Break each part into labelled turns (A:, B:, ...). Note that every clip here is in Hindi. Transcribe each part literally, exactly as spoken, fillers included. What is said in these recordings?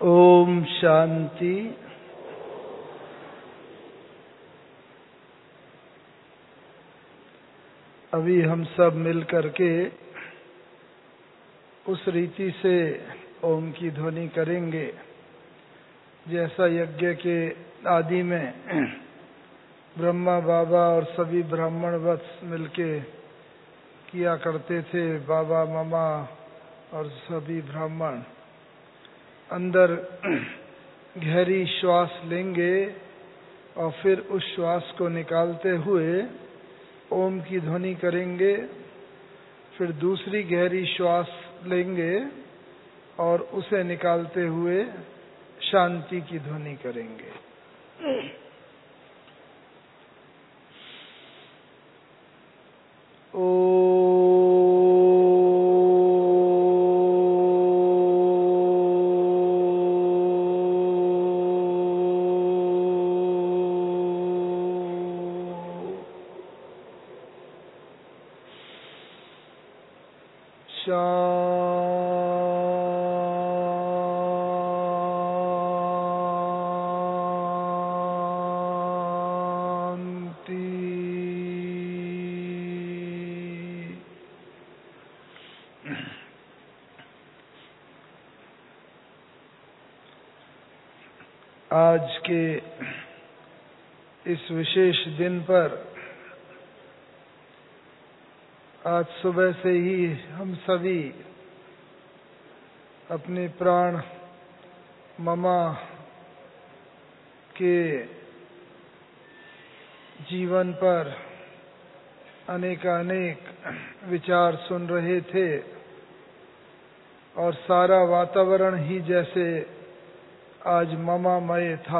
A: ओम शांति। अभी हम सब मिल करके उस रीति से ओम की ध्वनि करेंगे जैसा यज्ञ के आदि में ब्रह्मा बाबा और सभी ब्राह्मण वत्स मिलके किया करते थे। बाबा मामा और सभी ब्राह्मण अंदर गहरी श्वास लेंगे और फिर उस श्वास को निकालते हुए ओम की ध्वनि करेंगे। फिर दूसरी गहरी श्वास लेंगे और उसे निकालते हुए शांति की ध्वनि करेंगे। ओ आज के इस विशेष दिन पर आज सुबह से ही हम सभी अपने प्राण मामा के जीवन पर अनेकानेक विचार सुन रहे थे और सारा वातावरण ही जैसे आज ममामय था।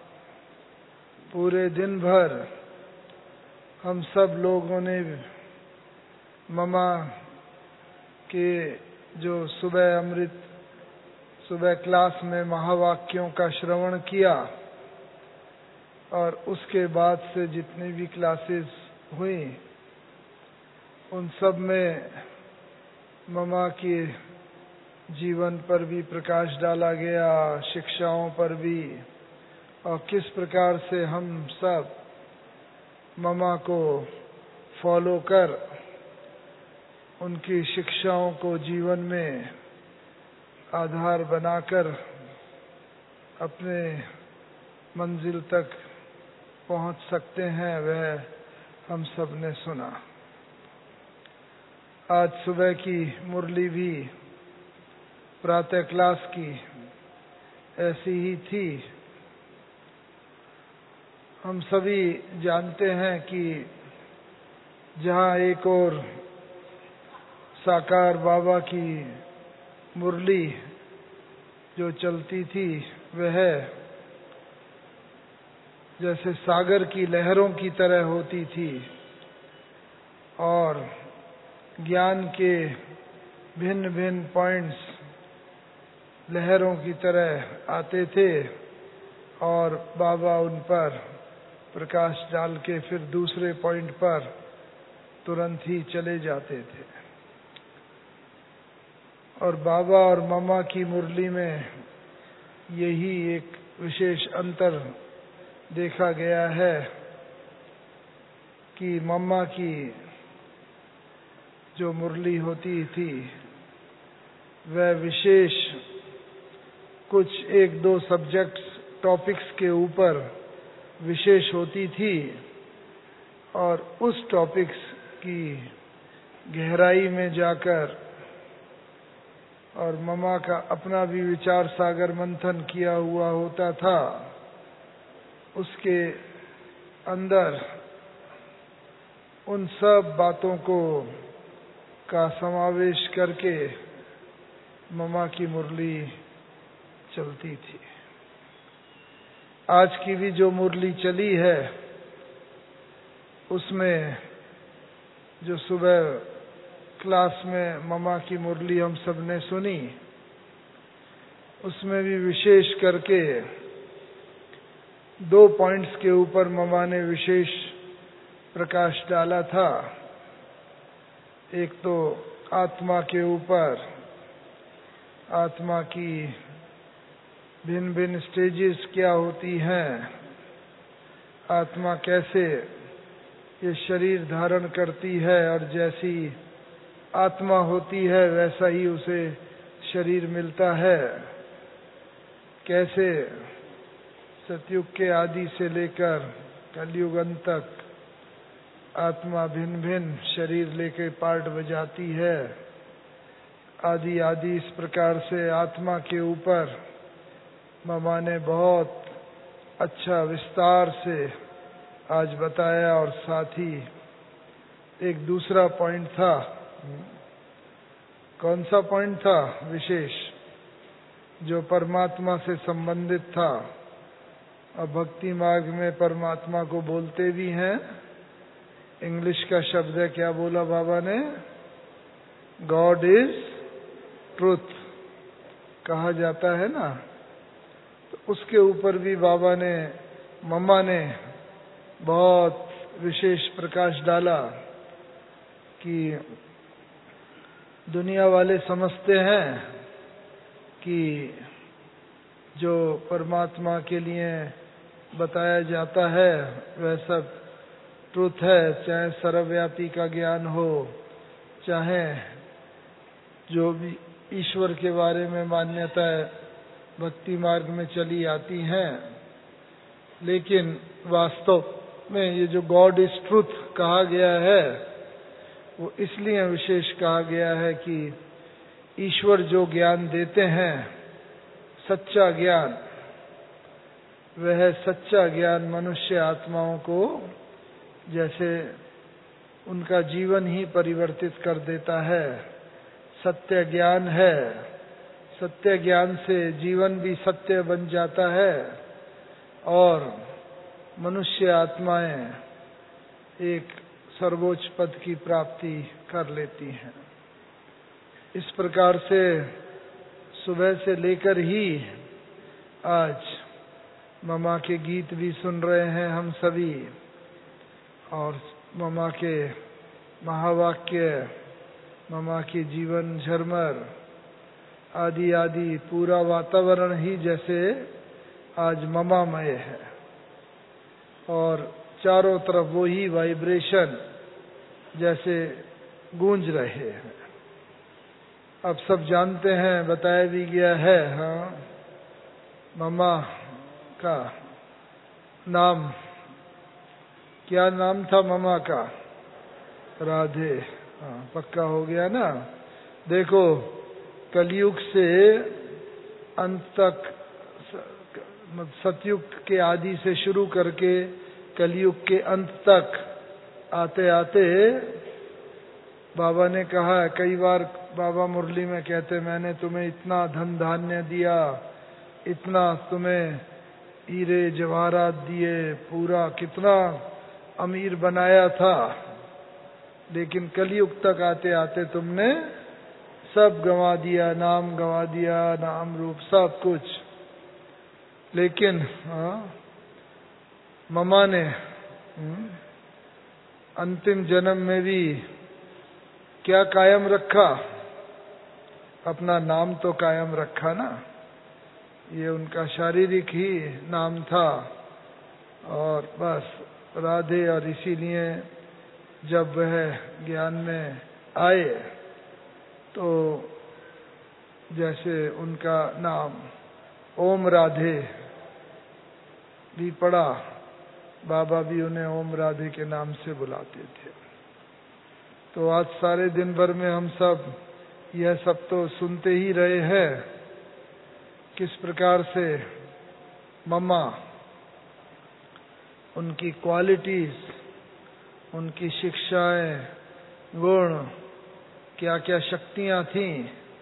A: पूरे दिन भर हम सब लोगों ने ममा के जो सुबह अमृत सुबह क्लास में महावाक्यों का श्रवण किया और उसके बाद से जितनी भी क्लासेस हुई उन सब में ममा के जीवन पर भी प्रकाश डाला गया, शिक्षाओं पर भी, और किस प्रकार से हम सब ममा को फॉलो कर उनकी शिक्षाओं को जीवन में आधार बनाकर अपने मंजिल तक पहुंच सकते हैं, वह हम सब ने सुना। आज सुबह की मुरली भी प्रातः क्लास की ऐसी ही थी। हम सभी जानते हैं कि जहाँ एक और साकार बाबा की मुरली जो चलती थी वह जैसे सागर की लहरों की तरह होती थी और ज्ञान के भिन्न भिन्न पॉइंट्स लहरों की तरह आते थे और बाबा उन पर प्रकाश डाल के फिर दूसरे पॉइंट पर तुरंत ही चले जाते थे। और बाबा और मामा की मुरली में यही एक विशेष अंतर देखा गया है कि मामा की जो मुरली होती थी वह विशेष कुछ एक दो सब्जेक्ट्स टॉपिक्स के ऊपर विशेष होती थी और उस टॉपिक्स की गहराई में जाकर और ममा का अपना भी विचार सागर मंथन किया हुआ होता था। उसके अंदर उन सब बातों को का समावेश करके ममा की मुरली चलती थी। आज की भी जो मुरली चली है उसमें जो सुबह क्लास में ममा की मुरली हम सब ने सुनी उसमें भी विशेष करके दो पॉइंट्स के ऊपर ममा ने विशेष प्रकाश डाला था। एक तो आत्मा के ऊपर, आत्मा की भिन्न भिन्न स्टेजेस क्या होती हैं, आत्मा कैसे ये शरीर धारण करती है और जैसी आत्मा होती है वैसा ही उसे शरीर मिलता है, कैसे सतयुग के आदि से लेकर कलयुग अंत तक आत्मा भिन्न भिन्न शरीर लेके पार्ट बजाती है, आदि आदि इस प्रकार से आत्मा के ऊपर मामा ने बहुत अच्छा विस्तार से आज बताया। और साथ ही एक दूसरा पॉइंट था, कौन सा पॉइंट था विशेष, जो परमात्मा से संबंधित था। और भक्ति मार्ग में परमात्मा को बोलते भी हैं, इंग्लिश का शब्द है, क्या बोला बाबा ने, गॉड इज ट्रुथ कहा जाता है ना। तो उसके ऊपर भी बाबा ने, मम्मा ने बहुत विशेष प्रकाश डाला कि दुनिया वाले समझते हैं कि जो परमात्मा के लिए बताया जाता है वह सब ट्रुथ है, चाहे सर्वव्यापी का ज्ञान हो, चाहे जो भी ईश्वर के बारे में मान्यताएं भक्ति मार्ग में चली आती हैं। लेकिन वास्तव में ये जो गॉड इज ट्रुथ कहा गया है वो इसलिए विशेष कहा गया है कि ईश्वर जो ज्ञान देते हैं, सच्चा ज्ञान, वह सच्चा ज्ञान मनुष्य आत्माओं को जैसे उनका जीवन ही परिवर्तित कर देता है। सत्य ज्ञान है, सत्य ज्ञान से जीवन भी सत्य बन जाता है और मनुष्य आत्माएं एक सर्वोच्च पद की प्राप्ति कर लेती हैं। इस प्रकार से सुबह से लेकर ही आज ममा के गीत भी सुन रहे हैं हम सभी, और ममा के महावाक्य, ममा की जीवन झरमर आदि आदि पूरा वातावरण ही जैसे आज ममामय है और चारों तरफ वो ही वाइब्रेशन जैसे गूंज रहे हैं। अब सब जानते हैं, बताया भी गया है, हाँ, ममा का नाम, क्या नाम था ममा का, राधे, हाँ पक्का हो गया ना। देखो कलयुग से अंत तक, सतयुग के आदि से शुरू करके कलयुग के अंत तक आते आते बाबा ने कहा, कई बार बाबा मुरली में कहते, मैंने तुम्हें इतना धन धान्य दिया, इतना तुम्हें हीरे जवाहरात दिए, पूरा कितना अमीर बनाया था, लेकिन कलयुग तक आते आते तुमने सब गंवा दिया, नाम गंवा दिया, नाम रूप सब कुछ। लेकिन हाँ, ममा ने अंतिम जन्म में भी क्या कायम रखा, अपना नाम तो कायम रखा ना। ये उनका शारीरिक ही नाम था और बस राधे, और इसीलिए जब वह ज्ञान में आए तो जैसे उनका नाम ओम राधे भी पड़ा, बाबा भी उन्हें ओम राधे के नाम से बुलाते थे। तो आज सारे दिन भर में हम सब यह सब तो सुनते ही रहे हैं, किस प्रकार से मम्मा, उनकी क्वालिटीज, उनकी शिक्षाएं, गुण, क्या क्या शक्तियां थीं।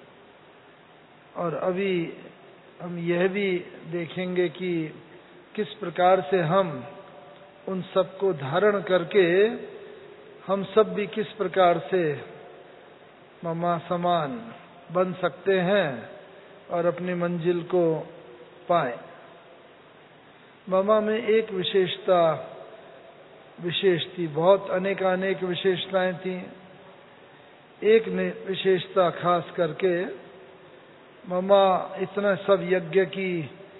A: और अभी हम यह भी देखेंगे कि किस प्रकार से हम उन सबको धारण करके हम सब भी किस प्रकार से मम्मा समान बन सकते हैं और अपनी मंजिल को पाए। मम्मा में एक विशेषता विशेष थी, बहुत अनेकानेक विशेषताएं थी। एक ने विशेषता खास करके, मम्मा इतना सब यज्ञ की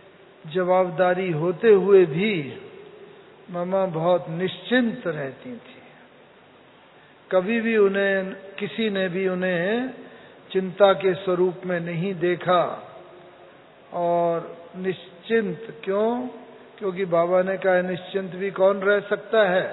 A: जवाबदारी होते हुए भी मामा बहुत निश्चिंत रहती थी। कभी भी उन्हें किसी ने भी उन्हें चिंता के स्वरूप में नहीं देखा। और निश्चिंत क्यों? क्योंकि बाबा ने कहा निश्चिंत भी कौन रह सकता है?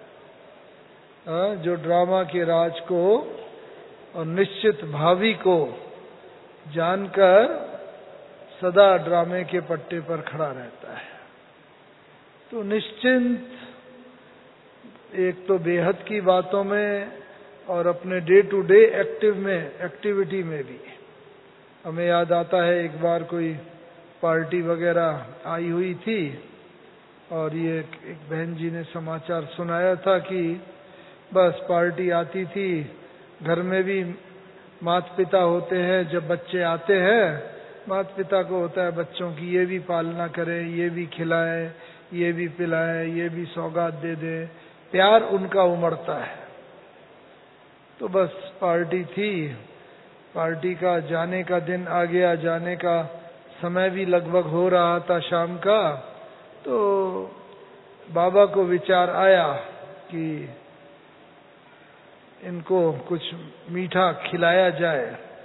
A: आ, जो ड्रामा के राज को और निश्चित भावी को जानकर सदा ड्रामे के पट्टे पर खड़ा रहता है। तो निश्चिंत एक तो बेहद की बातों में और अपने डे टू डे एक्टिव में एक्टिविटी में भी। हमें याद आता है एक बार कोई पार्टी वगैरह आई हुई थी और ये एक बहन जी ने समाचार सुनाया था कि बस पार्टी आती थी, घर में भी माता पिता होते हैं, जब बच्चे आते हैं माता पिता को होता है बच्चों की ये भी पालना करें, ये भी खिलाएं, ये भी पिलाएं, ये भी सौगात दे दें, प्यार उनका उमड़ता है। तो बस पार्टी थी, पार्टी का जाने का दिन आ गया, जाने का समय भी लगभग हो रहा था शाम का। तो बाबा को विचार आया कि इनको कुछ मीठा खिलाया जाए।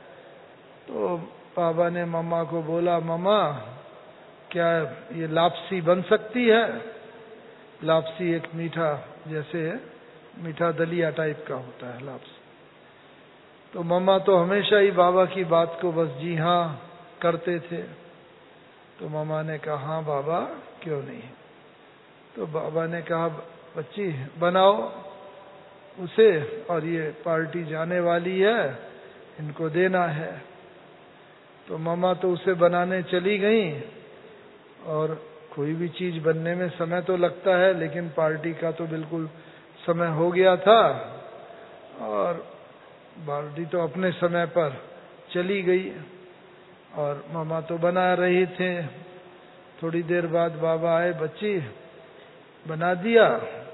A: तो बाबा ने मम्मा को बोला, मम्मा क्या ये लापसी बन सकती है? लापसी एक मीठा, जैसे मीठा दलिया टाइप का होता है लापसी। तो मम्मा तो हमेशा ही बाबा की बात को बस जी हाँ करते थे। तो मम्मा ने कहा हाँ बाबा क्यों नहीं। तो बाबा ने कहा बच्ची बनाओ उसे, और ये पार्टी जाने वाली है, इनको देना है। तो मम्मा तो उसे बनाने चली गई। और कोई भी चीज बनने में समय तो लगता है, लेकिन पार्टी का तो बिल्कुल समय हो गया था और पार्टी तो अपने समय पर चली गई और मामा तो बना रहे थे। थोड़ी देर बाद बाबा आए, बच्ची बना दिया?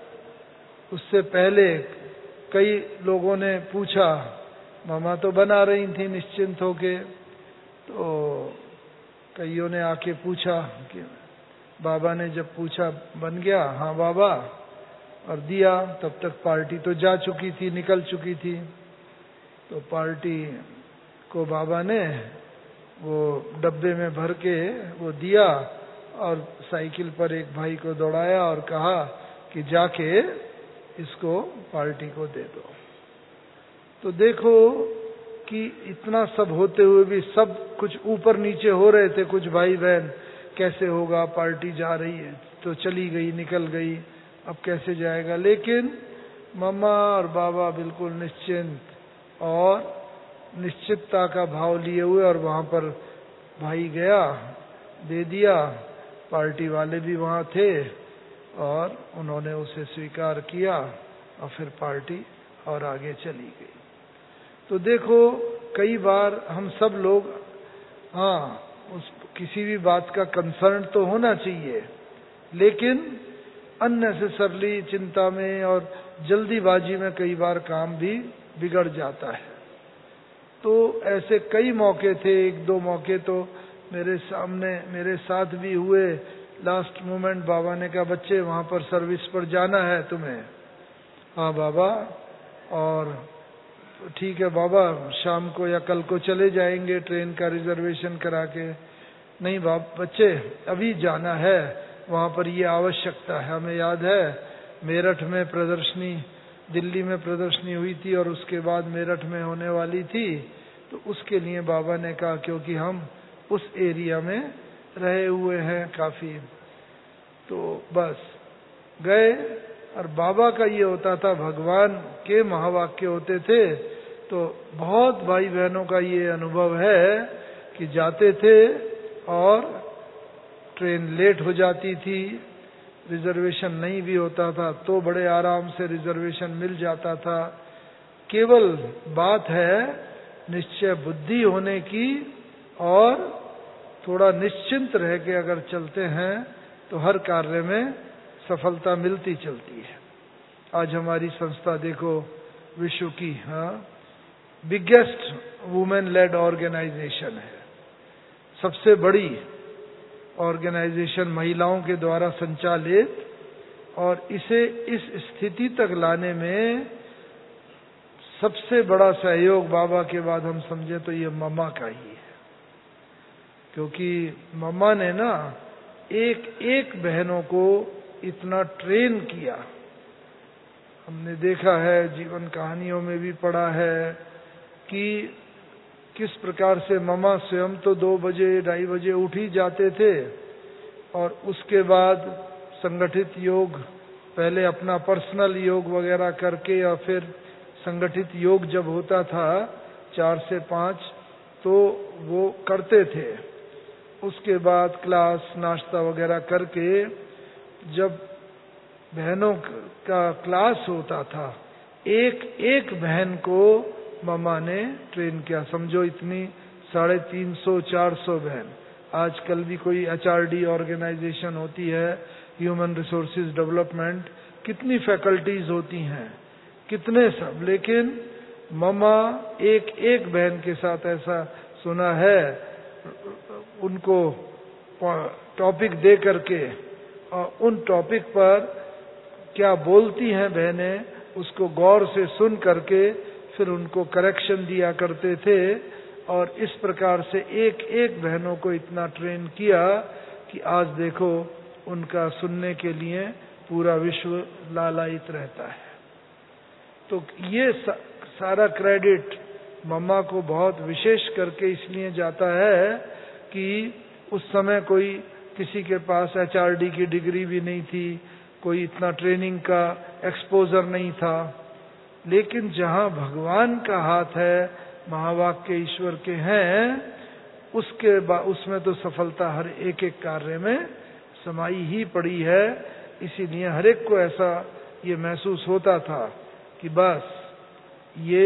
A: उससे पहले कई लोगों ने पूछा, मामा तो बना रही थी निश्चिंत होके। तो कईयों ने आके पूछा कि बाबा ने जब पूछा बन गया? हाँ बाबा, और दिया। तब तक पार्टी तो जा चुकी थी, निकल चुकी थी। तो पार्टी को बाबा ने वो डब्बे में भर के वो दिया और साइकिल पर एक भाई को दौड़ाया और कहा कि जाके इसको पार्टी को दे दो। तो देखो कि इतना सब होते हुए भी सब कुछ ऊपर नीचे हो रहे थे। कुछ भाई बहन कैसे होगा, पार्टी जा रही है तो चली गई, निकल गई, अब कैसे जाएगा। लेकिन मम्मा और बाबा बिल्कुल निश्चिंत और निश्चितता का भाव लिए हुए, और वहां पर भाई गया, दे दिया। पार्टी वाले भी वहां थे और उन्होंने उसे स्वीकार किया और फिर पार्टी और आगे चली गई। तो देखो कई बार हम सब लोग, हाँ उस किसी भी बात का कंसर्न तो होना चाहिए, लेकिन अननेसेसरली चिंता में और जल्दीबाजी में कई बार काम भी बिगड़ जाता है। तो ऐसे कई मौके थे, एक दो मौके तो मेरे सामने मेरे साथ भी हुए। लास्ट मोमेंट बाबा ने कहा बच्चे वहां पर सर्विस पर जाना है तुम्हें? हाँ बाबा, और ठीक है बाबा, शाम को या कल को चले जाएंगे ट्रेन का रिजर्वेशन करा के। नहीं बाप बच्चे अभी जाना है, वहां पर ये आवश्यकता है। हमें याद है मेरठ में प्रदर्शनी, दिल्ली में प्रदर्शनी हुई थी और उसके बाद मेरठ में होने वाली थी। तो उसके लिए बाबा ने कहा क्योंकि हम उस एरिया में रहे हुए हैं काफी, तो बस गए। और बाबा का ये होता था, भगवान के महावाक्य होते थे। तो बहुत भाई बहनों का ये अनुभव है कि जाते थे और ट्रेन लेट हो जाती थी, रिजर्वेशन नहीं भी होता था तो बड़े आराम से रिजर्वेशन मिल जाता था। केवल बात है निश्चय बुद्धि होने की, और थोड़ा निश्चिंत रह के अगर चलते हैं तो हर कार्य में सफलता मिलती चलती है। आज हमारी संस्था देखो विश्व की हाँ बिगेस्ट वुमेन लेड ऑर्गेनाइजेशन है, सबसे बड़ी, ऑर्गेनाइजेशन महिलाओं के द्वारा संचालित, और इसे इस स्थिति तक लाने में सबसे बड़ा सहयोग बाबा के बाद हम समझे तो ये मम्मा का ही है। क्योंकि मम्मा ने ना एक एक बहनों को इतना ट्रेन किया। हमने देखा है, जीवन कहानियों में भी पढ़ा है कि किस प्रकार से मम्मा स्वयं तो दो बजे ढाई बजे उठ ही जाते थे, और उसके बाद संगठित योग, पहले अपना पर्सनल योग वगैरह करके, या फिर संगठित योग जब होता था चार से पाँच तो वो करते थे। उसके बाद क्लास नाश्ता वगैरह करके जब बहनों का क्लास होता था, एक एक बहन को मम्मा ने ट्रेन किया। समझो इतनी साढ़े तीन सौ चार सौ बहन। आजकल भी कोई एच आर डी ऑर्गेनाइजेशन होती है, ह्यूमन रिसोर्सेज डेवलपमेंट, कितनी फैकल्टीज होती हैं, कितने सब, लेकिन मम्मा एक एक बहन के साथ ऐसा सुना है, उनको टॉपिक दे करके और उन टॉपिक पर क्या बोलती हैं बहनें, उसको गौर से सुन करके फिर उनको करेक्शन दिया करते थे। और इस प्रकार से एक एक बहनों को इतना ट्रेन किया कि आज देखो उनका सुनने के लिए पूरा विश्व लालायित रहता है। तो ये सारा क्रेडिट मम्मा को बहुत विशेष करके इसलिए जाता है कि उस समय कोई किसी के पास एच आर डी की डिग्री भी नहीं थी, कोई इतना ट्रेनिंग का एक्सपोजर नहीं था, लेकिन जहां भगवान का हाथ है, महावाक्य ईश्वर के हैं, उसके उसमें तो सफलता हर एक एक कार्य में समाई ही पड़ी है। इसीलिए हर एक को ऐसा ये महसूस होता था कि बस ये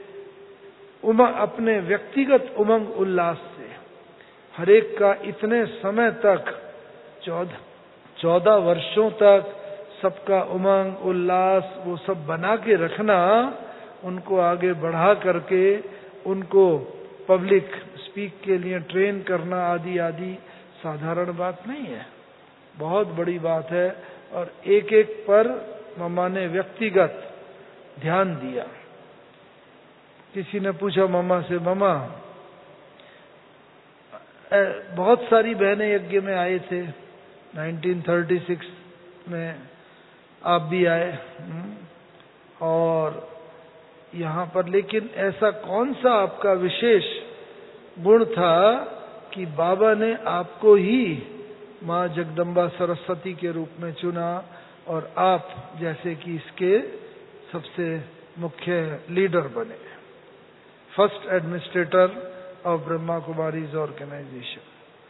A: उमंग, अपने व्यक्तिगत उमंग उल्लास से हर एक का इतने समय तक, चौदह चौदह वर्षों तक सबका उमंग उल्लास वो सब बना के रखना, उनको आगे बढ़ा करके उनको पब्लिक स्पीक के लिए ट्रेन करना आदि आदि साधारण बात नहीं है, बहुत बड़ी बात है। और एक एक पर मम्मा ने व्यक्तिगत ध्यान दिया। किसी ने पूछा मम्मा से, मम्मा बहुत सारी बहनें यज्ञ में आए थे उन्नीस सौ छत्तीस में, आप भी आए, और यहाँ पर लेकिन ऐसा कौन सा आपका विशेष गुण था कि बाबा ने आपको ही माँ जगदम्बा सरस्वती के रूप में चुना, और आप जैसे कि इसके सबसे मुख्य लीडर बने, first administrator of Brahma Kumaris organization.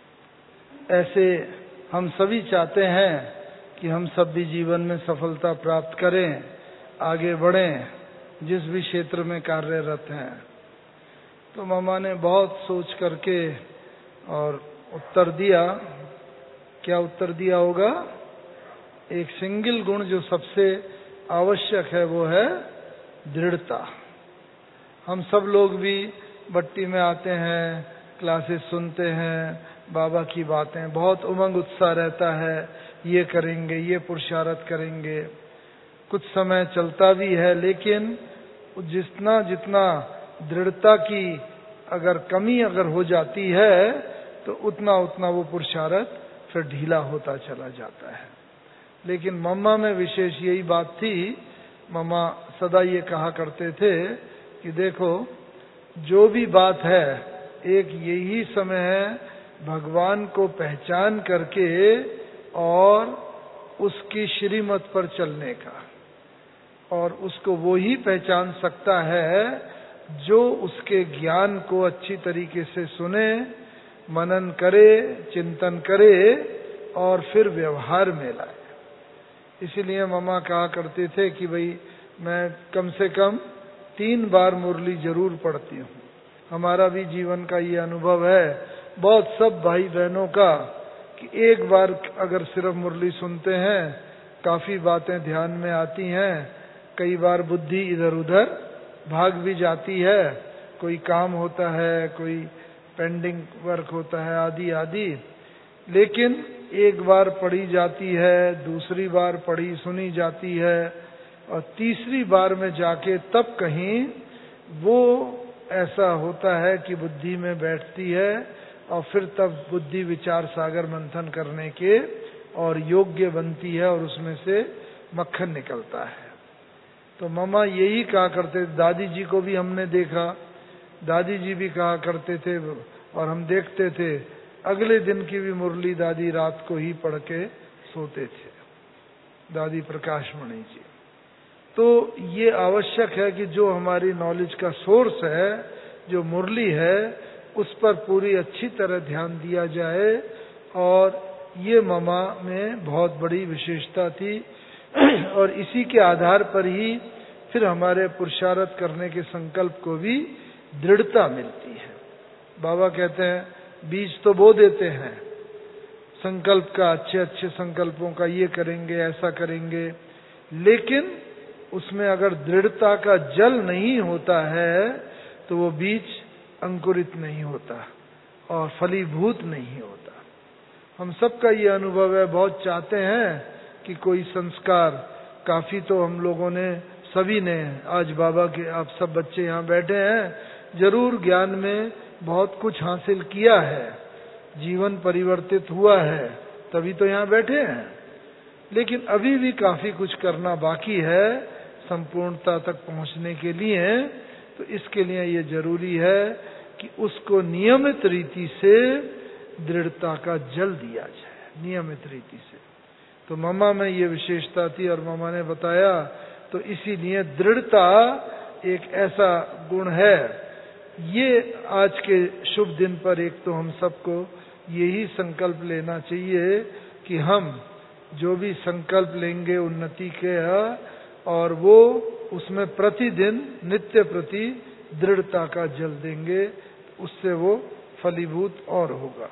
A: ऐसे हम सभी चाहते हैं कि हम सब भी जीवन में सफलता प्राप्त करें, आगे बढ़ें, जिस भी क्षेत्र में कार्यरत हैं। तो मामा ने बहुत सोच करके और उत्तर दिया। क्या उत्तर दिया होगा? एक सिंगल गुण जो सबसे आवश्यक है वो है दृढ़ता। हम सब लोग भी भट्टी में आते हैं, क्लासेस सुनते हैं, बाबा की बातें, बहुत उमंग उत्साह रहता है, ये करेंगे, ये पुरुषार्थ करेंगे, कुछ समय चलता भी है, लेकिन जितना जितना दृढ़ता की अगर कमी अगर हो जाती है तो उतना उतना वो पुरुषार्थ फिर ढीला होता चला जाता है। लेकिन मम्मा में विशेष यही बात थी, मम्मा सदा ये कहा करते थे कि देखो जो भी बात है, एक यही समय है भगवान को पहचान करके और उसकी श्रीमत पर चलने का, और उसको वो ही पहचान सकता है जो उसके ज्ञान को अच्छी तरीके से सुने, मनन करे, चिंतन करे और फिर व्यवहार में लाए। इसीलिए मम्मा कहा करते थे कि भाई मैं कम से कम तीन बार मुरली जरूर पढ़ती हूँ। हमारा भी जीवन का ये अनुभव है, बहुत सब भाई बहनों का, कि एक बार अगर सिर्फ मुरली सुनते हैं काफी बातें ध्यान में आती हैं, कई बार बुद्धि इधर उधर भाग भी जाती है, कोई काम होता है, कोई पेंडिंग वर्क होता है, आदि आदि, लेकिन एक बार पढ़ी जाती है, दूसरी बार पढ़ी सुनी जाती है, और तीसरी बार में जाके तब कहीं वो ऐसा होता है कि बुद्धि में बैठती है, और फिर तब बुद्धि विचार सागर मंथन करने के और योग्य बनती है, और उसमें से मक्खन निकलता है। तो मामा यही कहा करते, दादी जी को भी हमने देखा, दादी जी भी कहा करते थे, और हम देखते थे, अगले दिन की भी मुरली दादी रात को ही पढ़ के सोते थे, दादी प्रकाशमणि जी। तो ये आवश्यक है कि जो हमारी नॉलेज का सोर्स है, जो मुरली है, उस पर पूरी अच्छी तरह ध्यान दिया जाए, और ये मामा में बहुत बड़ी विशेषता थी, और इसी के आधार पर ही फिर हमारे पुरुषार्थ करने के संकल्प को भी दृढ़ता मिलती है। बाबा कहते हैं बीज तो बो देते हैं संकल्प का, अच्छे अच्छे संकल्पों का, ये करेंगे ऐसा करेंगे, लेकिन उसमें अगर दृढ़ता का जल नहीं होता है तो वो बीज अंकुरित नहीं होता और फलीभूत नहीं होता। हम सबका ये अनुभव है, बहुत चाहते हैं कि कोई संस्कार, काफी तो हम लोगों ने, सभी ने, आज बाबा के आप सब बच्चे यहाँ बैठे हैं, जरूर ज्ञान में बहुत कुछ हासिल किया है, जीवन परिवर्तित हुआ है, तभी तो यहाँ बैठे हैं, लेकिन अभी भी काफी कुछ करना बाकी है संपूर्णता तक पहुँचने के लिए। तो इसके लिए ये जरूरी है कि उसको नियमित रीति से दृढ़ता का जल दिया जाए, नियमित रीति से। तो मामा में ये विशेषता थी, और मामा ने बताया, तो इसीलिए दृढ़ता एक ऐसा गुण है। ये आज के शुभ दिन पर एक तो हम सबको यही संकल्प लेना चाहिए कि हम जो भी संकल्प लेंगे उन्नति के, और वो उसमें प्रतिदिन नित्य प्रति दृढ़ता का जल देंगे, उससे वो फलीभूत और होगा।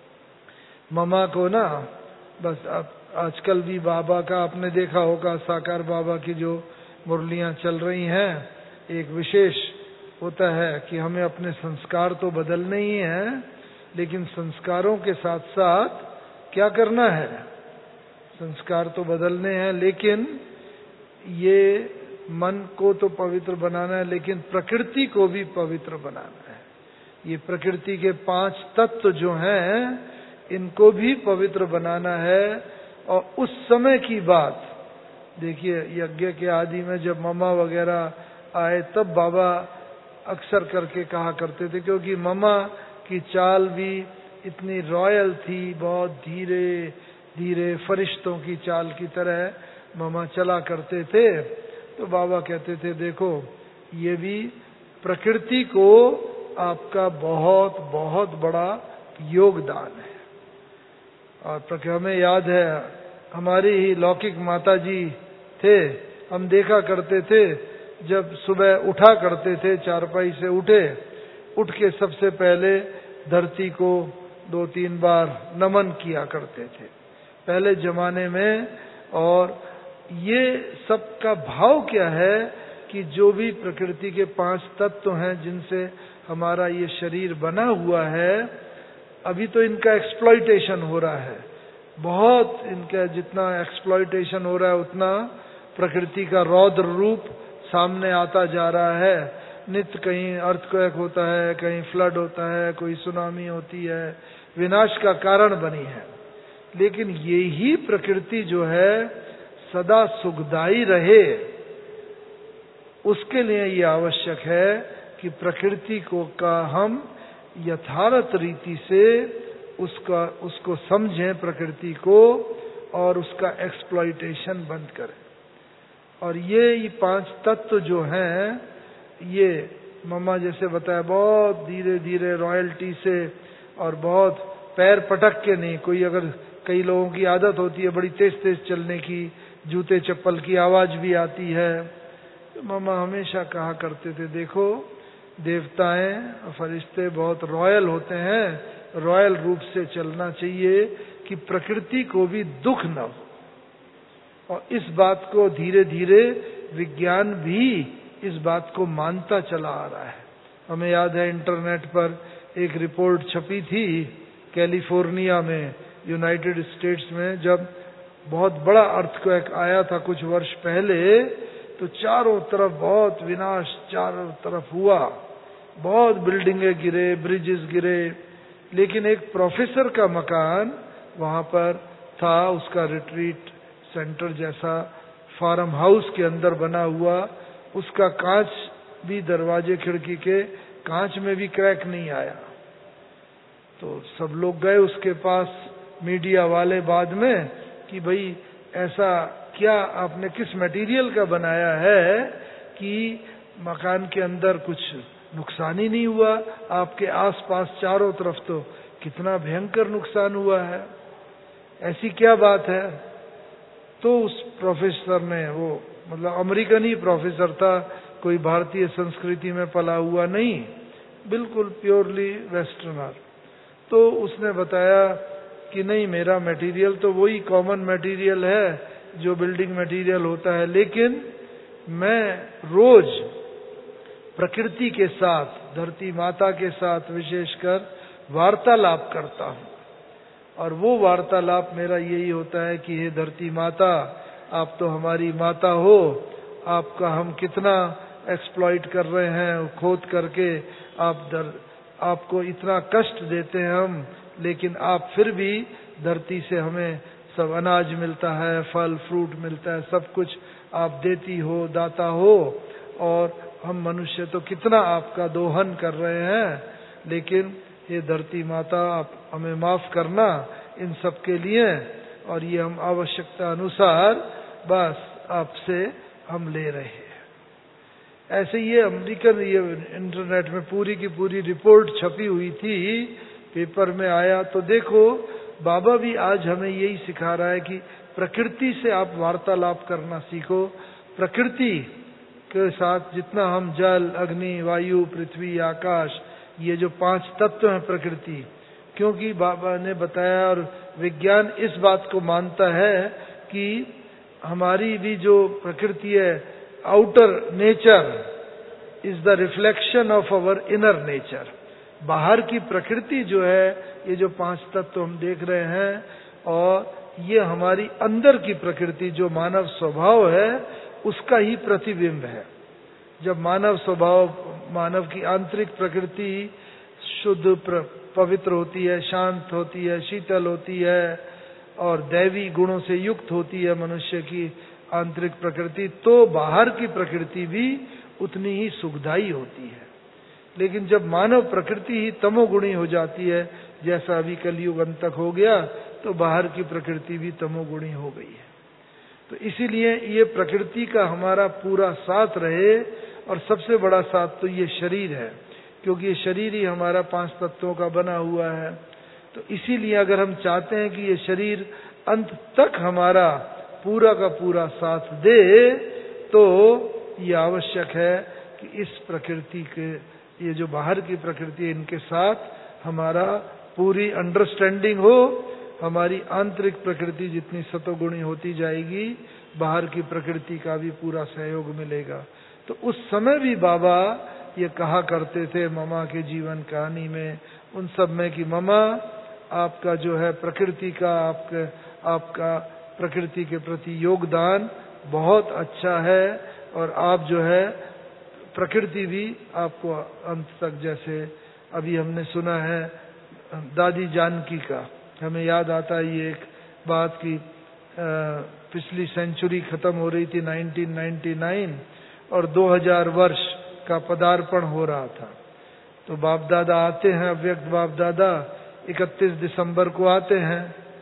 A: मामा को ना बस अब आजकल भी बाबा का आपने देखा होगा, साकार बाबा की जो मुरलियां चल रही हैं, एक विशेष होता है कि हमें अपने संस्कार तो बदलने ही हैं, लेकिन संस्कारों के साथ साथ क्या करना है, संस्कार तो बदलने हैं, लेकिन ये मन को तो पवित्र बनाना है, लेकिन प्रकृति को भी पवित्र बनाना है। ये प्रकृति के पांच तत्व जो हैं, इनको भी पवित्र बनाना है। और उस समय की बात देखिए, यज्ञ के आदि में जब ममा वगैरह आए, तब बाबा अक्सर करके कहा करते थे, क्योंकि ममा की चाल भी इतनी रॉयल थी, बहुत धीरे धीरे फरिश्तों की चाल की तरह ममा चला करते थे। तो बाबा कहते थे, देखो ये भी प्रकृति को आपका बहुत बहुत बड़ा योगदान है। और हमें याद है, हमारी ही लौकिक माता जी थे, हम देखा करते थे, जब सुबह उठा करते थे, चारपाई से उठे, उठ के सबसे पहले धरती को दो तीन बार नमन किया करते थे पहले जमाने में। और ये सबका भाव क्या है कि जो भी प्रकृति के पांच तत्व हैं जिनसे हमारा ये शरीर बना हुआ है, अभी तो इनका एक्सप्लॉइटेशन हो रहा है, बहुत इनका जितना एक्सप्लॉइटेशन हो रहा है उतना प्रकृति का रौद्र रूप सामने आता जा रहा है। नित्य कहीं अर्थक्वेक होता है, कहीं फ्लड होता है, कोई सुनामी होती है, विनाश का कारण बनी है। लेकिन यही प्रकृति जो है सदा सुखदायी रहे, उसके लिए ये आवश्यक है कि प्रकृति को का हम यथार्थ रीति से उसका उसको समझें, प्रकृति को, और उसका एक्सप्लॉइटेशन बंद करें। और ये ये पांच तत्व जो हैं, ये मम्मा जैसे बताया, बहुत धीरे धीरे रॉयल्टी से, और बहुत पैर पटक के नहीं। कोई अगर कई लोगों की आदत होती है बड़ी तेज तेज चलने की, जूते चप्पल की आवाज भी आती है, तो मम्मा हमेशा कहा करते थे, देखो देवताएं और फरिश्ते बहुत रॉयल होते हैं, रॉयल रूप से चलना चाहिए कि प्रकृति को भी दुख न हो। और इस बात को धीरे धीरे विज्ञान भी इस बात को मानता चला आ रहा है। हमें याद है इंटरनेट पर एक रिपोर्ट छपी थी कैलिफोर्निया में, यूनाइटेड स्टेट्स में जब बहुत बड़ा अर्थक्वेक आया था कुछ वर्ष पहले, तो चारों तरफ बहुत विनाश चारों तरफ हुआ, बहुत बिल्डिंगें गिरे, ब्रिजेस गिरे, लेकिन एक प्रोफेसर का मकान वहां पर था, उसका रिट्रीट सेंटर जैसा फार्म हाउस के अंदर बना हुआ, उसका कांच भी, दरवाजे खिड़की के कांच में भी क्रैक नहीं आया। तो सब लोग गए उसके पास, मीडिया वाले बाद में, कि भाई ऐसा क्या आपने किस मटेरियल का बनाया है कि मकान के अंदर कुछ नुकसान ही नहीं हुआ, आपके आसपास चारों तरफ तो कितना भयंकर नुकसान हुआ है, ऐसी क्या बात है। तो उस प्रोफेसर ने, वो मतलब अमेरिकन ही प्रोफेसर था, कोई भारतीय संस्कृति में पला हुआ नहीं, बिल्कुल प्योरली वेस्टर्नर। तो उसने बताया कि नहीं, मेरा मटेरियल तो वही कॉमन मटेरियल है जो बिल्डिंग मटेरियल होता है, लेकिन मैं रोज प्रकृति के साथ, धरती माता के साथ विशेषकर वार्तालाप करता हूँ, और वो वार्तालाप मेरा यही होता है कि हे धरती माता, आप तो हमारी माता हो, आपका हम कितना एक्सप्लॉइट कर रहे हैं, खोद करके आप दर, आपको इतना कष्ट देते हैं हम, लेकिन आप फिर भी धरती से हमें सब अनाज मिलता है, फल फ्रूट मिलता है, सब कुछ आप देती हो, दाता हो, और हम मनुष्य तो कितना आपका दोहन कर रहे हैं, लेकिन ये धरती माता आप हमें माफ करना इन सब के लिए, और ये हम आवश्यकता अनुसार बस आपसे हम ले रहे हैं। ऐसे ये अमेरिकन, ये इंटरनेट में पूरी की पूरी रिपोर्ट छपी हुई थी, पेपर में आया। तो देखो, बाबा भी आज हमें यही सिखा रहा है कि प्रकृति से आप वार्तालाप करना सीखो। प्रकृति के साथ जितना हम जल, अग्नि, वायु, पृथ्वी, आकाश, ये जो पांच तत्व हैं प्रकृति, क्योंकि बाबा ने बताया और विज्ञान इस बात को मानता है कि हमारी भी जो प्रकृति है, outer nature is the reflection of our inner nature. बाहर की प्रकृति जो है, ये जो पांच तत्व हम देख रहे हैं, और ये हमारी अंदर की प्रकृति जो मानव स्वभाव है, उसका ही प्रतिबिंब है। जब मानव स्वभाव, मानव की आंतरिक प्रकृति शुद्ध पवित्र होती है, शांत होती है, शीतल होती है, और दैवी गुणों से युक्त होती है मनुष्य की आंतरिक प्रकृति, तो बाहर की प्रकृति भी उतनी ही सुखदायी होती है। लेकिन जब मानव प्रकृति ही तमोगुणी हो जाती है, जैसा अभी कलयुग अंत तक हो गया, तो बाहर की प्रकृति भी तमोगुणी हो गई है। तो इसीलिए ये प्रकृति का हमारा पूरा साथ रहे, और सबसे बड़ा साथ तो ये शरीर है, क्योंकि ये शरीर ही हमारा पांच तत्वों का बना हुआ है। तो इसीलिए अगर हम चाहते हैं कि ये शरीर अंत तक हमारा पूरा का पूरा साथ दे, तो ये आवश्यक है कि इस प्रकृति के, ये जो बाहर की प्रकृति है, इनके साथ हमारा पूरी अंडरस्टैंडिंग हो। हमारी आंतरिक प्रकृति जितनी सतोगुणी होती जाएगी, बाहर की प्रकृति का भी पूरा सहयोग मिलेगा। तो उस समय भी बाबा ये कहा करते थे ममा के जीवन कहानी में, उन सब में, कि ममा, आपका जो है प्रकृति का, आपका आपका प्रकृति के प्रति योगदान बहुत अच्छा है, और आप जो है प्रकृति भी आपको अंत तक, जैसे अभी हमने सुना है दादी जानकी का, हमें याद आता है ये एक बात की, पिछली सेंचुरी खत्म हो रही थी नाइनटीन नाइंटी नाइन, और दो हज़ार वर्ष का पदार्पण हो रहा था। तो बाप दादा आते हैं, अव्यक्त बाप दादा इकतीस दिसंबर को आते हैं।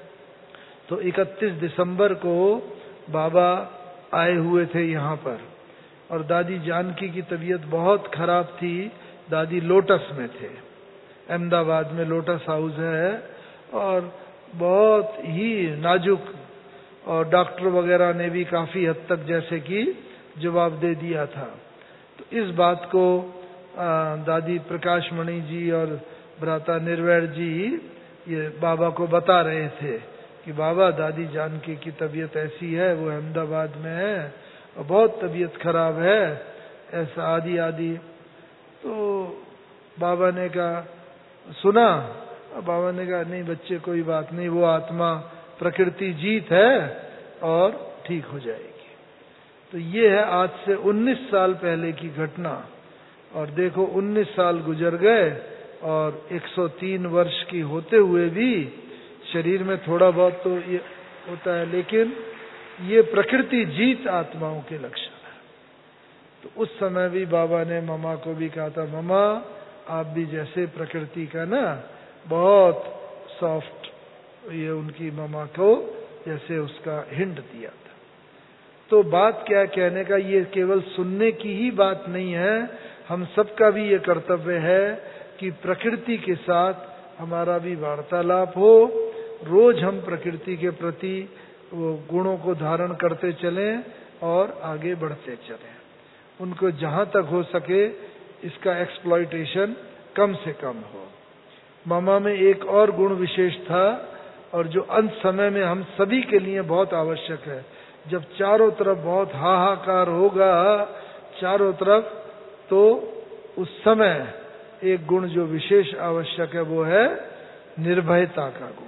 A: तो इकतीस दिसंबर को बाबा आए हुए थे यहाँ पर, और दादी जानकी की तबीयत बहुत खराब थी। दादी लोटस में थे, अहमदाबाद में लोटस हाउस है, और बहुत ही नाजुक, और डॉक्टर वगैरह ने भी काफी हद तक जैसे कि जवाब दे दिया था। तो इस बात को आ, दादी प्रकाशमणि जी और भ्राता निर्वैर जी ये बाबा को बता रहे थे कि बाबा, दादी जानकी की तबीयत ऐसी है, वो अहमदाबाद में है और बहुत तबीयत खराब है, ऐसा आदि आदि। तो बाबा ने कहा, सुना, बाबा ने कहा नहीं बच्चे कोई बात नहीं, वो आत्मा प्रकृति जीत है और ठीक हो जाएगी। तो ये है आज से उन्नीस साल पहले की घटना। और देखो उन्नीस साल गुजर गए और एक सौ तीन वर्ष की होते हुए भी शरीर में थोड़ा बहुत तो ये होता है, लेकिन ये प्रकृति जीत आत्माओं के लक्षण है। तो उस समय भी बाबा ने ममा को भी कहा था, ममा आप भी जैसे प्रकृति का ना बहुत सॉफ्ट, ये उनकी ममा को जैसे उसका हिंट दिया था। तो बात क्या कहने का, ये केवल सुनने की ही बात नहीं है, हम सबका भी ये कर्तव्य है कि प्रकृति के साथ हमारा भी वार्तालाप हो। रोज हम प्रकृति के प्रति वो गुणों को धारण करते चलें और आगे बढ़ते चलें। उनको जहां तक हो सके इसका एक्सप्लॉइटेशन कम से कम हो। मामा में एक और गुण विशेष था और जो अंत समय में हम सभी के लिए बहुत आवश्यक है। जब चारों तरफ बहुत हाहाकार होगा चारों तरफ, तो उस समय एक गुण जो विशेष आवश्यक है वो है निर्भयता का गुण।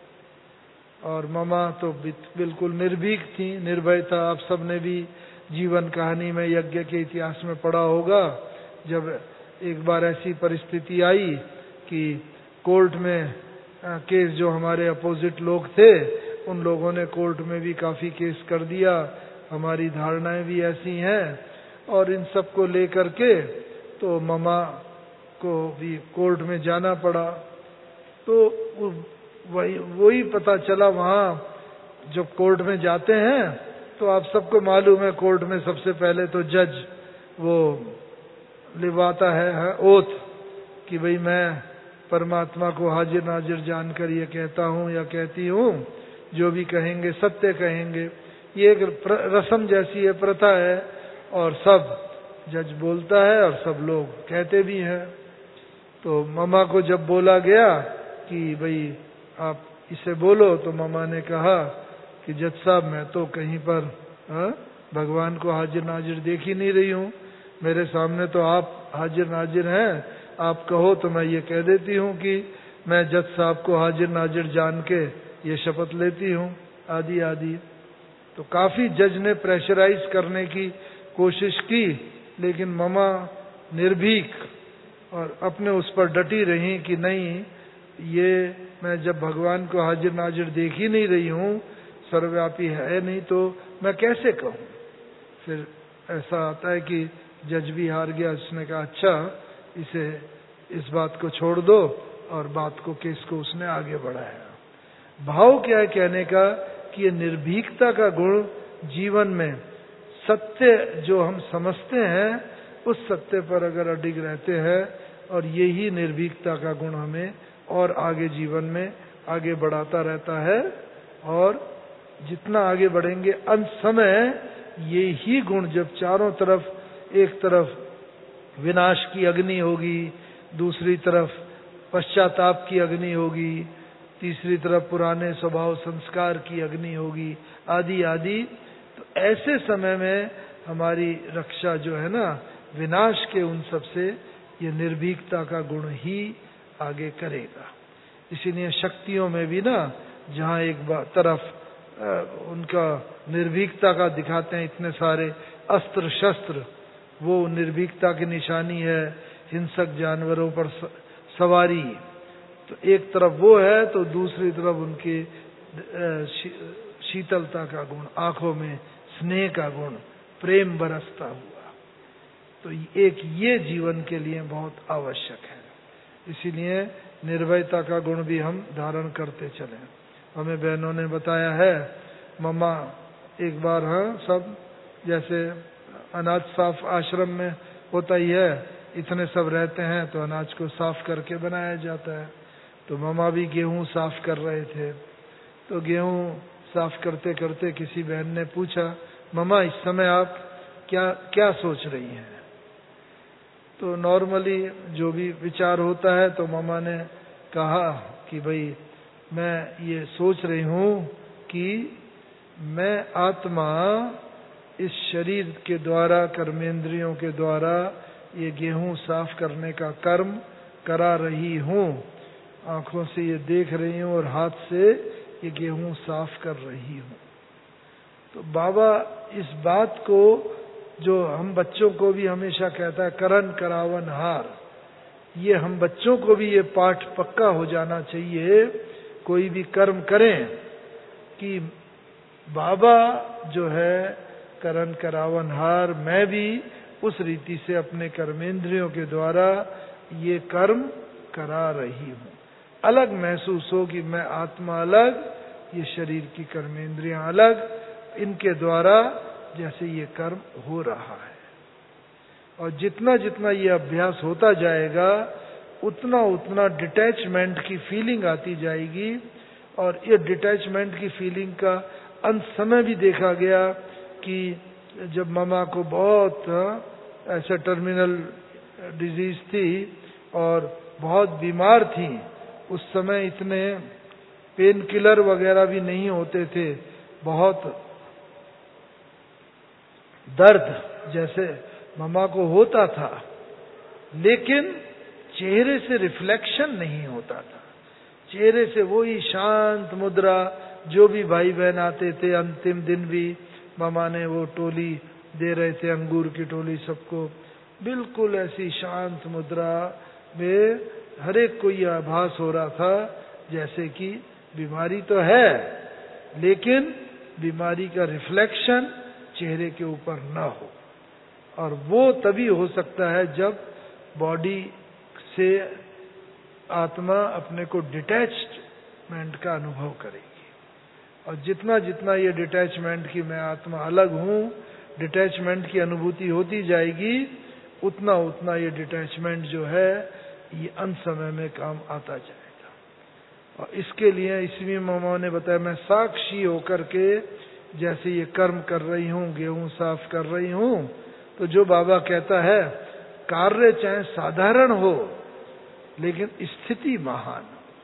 A: और मामा तो बिल्कुल निर्भीक थी, निर्भयता। आप सबने भी जीवन कहानी में यज्ञ के इतिहास में पढ़ा होगा, जब एक बार ऐसी परिस्थिति आई कि कोर्ट में केस, जो हमारे अपोजिट लोग थे उन लोगों ने कोर्ट में भी काफी केस कर दिया, हमारी धारणाएं भी ऐसी हैं, और इन सब को लेकर के तो मामा को भी कोर्ट में जाना पड़ा। तो वही वही पता चला, वहां जब कोर्ट में जाते हैं तो आप सबको मालूम है कोर्ट में सबसे पहले तो जज वो लिवाता है, है ओथ कि भाई मैं परमात्मा को हाजिर नाजिर जानकर ये कहता हूँ या कहती हूँ, जो भी कहेंगे सत्य कहेंगे। ये एक रस्म जैसी है, प्रथा है, और सब जज बोलता है और सब लोग कहते भी हैं। तो मामा को जब बोला गया कि भाई आप इसे बोलो, तो मामा ने कहा कि जज साहब मैं तो कहीं पर हा? भगवान को हाजिर नाजिर देख ही नहीं रही हूँ, मेरे सामने तो आप हाजिर नाजिर हैं, आप कहो तो मैं ये कह देती हूँ कि मैं जज साहब को हाजिर नाजिर जान के ये शपथ लेती हूँ, आदि आदि। तो काफी जज ने प्रेशराइज करने की कोशिश की, लेकिन मामा निर्भीक और अपने उस पर डटी रही कि नहीं, ये मैं जब भगवान को हाजिर नाजिर देख ही नहीं रही हूँ, सर्वव्यापी है नहीं, तो मैं कैसे कहूँ। फिर ऐसा आता है कि जज भी हार गया, उसने कहा अच्छा इसे इस बात को छोड़ दो, और बात को केस को उसने आगे बढ़ाया। भाव क्या है कहने का कि ये निर्भीकता का गुण जीवन में सत्य जो हम समझते हैं उस सत्य पर अगर अडिग रहते हैं, और यही निर्भीकता का गुण हमें और आगे जीवन में आगे बढ़ाता रहता है। और जितना आगे बढ़ेंगे अंत समय ये ही गुण, जब चारों तरफ, एक तरफ विनाश की अग्नि होगी, दूसरी तरफ पश्चाताप की अग्नि होगी, तीसरी तरफ पुराने स्वभाव संस्कार की अग्नि होगी, आदि आदि, तो ऐसे समय में हमारी रक्षा जो है ना विनाश के उन सब से, ये निर्भीकता का गुण ही आगे करेगा। इसीलिए शक्तियों में भी ना, जहाँ एक तरफ उनका निर्भीकता का दिखाते हैं इतने सारे अस्त्र शस्त्र, वो निर्भीकता की निशानी है, हिंसक जानवरों पर सवारी, तो एक तरफ वो है, तो दूसरी तरफ उनके शीतलता का गुण, आंखों में स्नेह का गुण, प्रेम बरसता हुआ। तो एक ये जीवन के लिए बहुत आवश्यक है। इसीलिए निर्भयता का गुण भी हम धारण करते चलें। हमें बहनों ने बताया है, मम्मा एक बार, हाँ सब जैसे अनाज साफ आश्रम में होता ही है, इतने सब रहते हैं तो अनाज को साफ करके बनाया जाता है। तो मम्मा भी गेहूं साफ कर रहे थे, तो गेहूं साफ करते करते किसी बहन ने पूछा, मम्मा इस समय आप क्या क्या सोच रही हैं? तो नॉर्मली जो भी विचार होता है, तो मम्मा ने कहा कि भाई मैं ये सोच रही हूँ कि मैं आत्मा इस शरीर के द्वारा, कर्मेंद्रियों के द्वारा ये गेहूं साफ करने का कर्म करा रही हूँ, आंखों से ये देख रही हूँ और हाथ से ये गेहूं साफ कर रही हूँ। तो बाबा इस बात को, जो हम बच्चों को भी हमेशा कहता है करन करावन हार, ये हम बच्चों को भी ये पाठ पक्का हो जाना चाहिए, कोई भी कर्म करें, कि बाबा जो है करन करावन हार, मैं भी उस रीति से अपने कर्मेंद्रियों के द्वारा ये कर्म करा रही हूँ। अलग महसूस हो कि मैं आत्मा अलग, ये शरीर की कर्मेंद्रियां अलग, इनके द्वारा जैसे ये कर्म हो रहा है। और जितना जितना ये अभ्यास होता जाएगा उतना उतना डिटैचमेंट की फीलिंग आती जाएगी। और ये डिटैचमेंट की फीलिंग का अंत समय भी देखा गया कि जब मामा को बहुत ऐसा टर्मिनल डिजीज थी और बहुत बीमार थी, उस समय इतने पेन किलर वगैरह भी नहीं होते थे, बहुत दर्द जैसे मामा को होता था, लेकिन चेहरे से रिफ्लेक्शन नहीं होता था। चेहरे से वही शांत मुद्रा, जो भी भाई बहन आते थे, अंतिम दिन भी मामा ने वो टोली दे रहे थे, अंगूर की टोली सबको, बिल्कुल ऐसी शांत मुद्रा में हर एक को यह आभास हो रहा था जैसे कि बीमारी तो है, लेकिन बीमारी का रिफ्लेक्शन चेहरे के ऊपर न हो। और वो तभी हो सकता है जब बॉडी से आत्मा अपने को डिटैचमेंट का अनुभव करेगी। और जितना जितना ये डिटैचमेंट की मैं आत्मा अलग हूँ, डिटैचमेंट की अनुभूति होती जाएगी, उतना उतना ये डिटैचमेंट जो है ये अंत समय में काम आता जाएगा। और इसके लिए इसलिए मामा ने बताया, मैं साक्षी होकर के जैसे ये कर्म कर रही हूँ, गेहूं साफ कर रही हूँ, तो जो बाबा कहता है कार्य चाहे साधारण हो लेकिन स्थिति महान।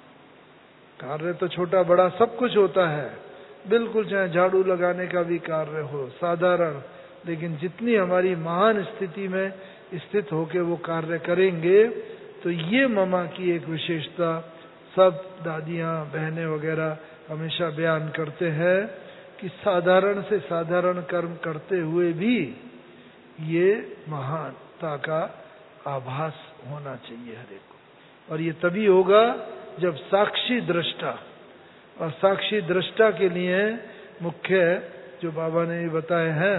A: कार्य तो छोटा बड़ा सब कुछ होता है, बिल्कुल चाहे झाड़ू लगाने का भी कार्य हो साधारण, लेकिन जितनी हमारी महान स्थिति में स्थित होके वो कार्य करेंगे, तो ये मामा की एक विशेषता सब दादियां बहनें वगैरह हमेशा बयान करते हैं कि साधारण से साधारण कर्म करते हुए भी ये महानता का आभास होना चाहिए हर एक को। और ये तभी होगा जब साक्षी दृष्टा, और साक्षी दृष्टा के लिए मुख्य जो बाबा ने बताए हैं,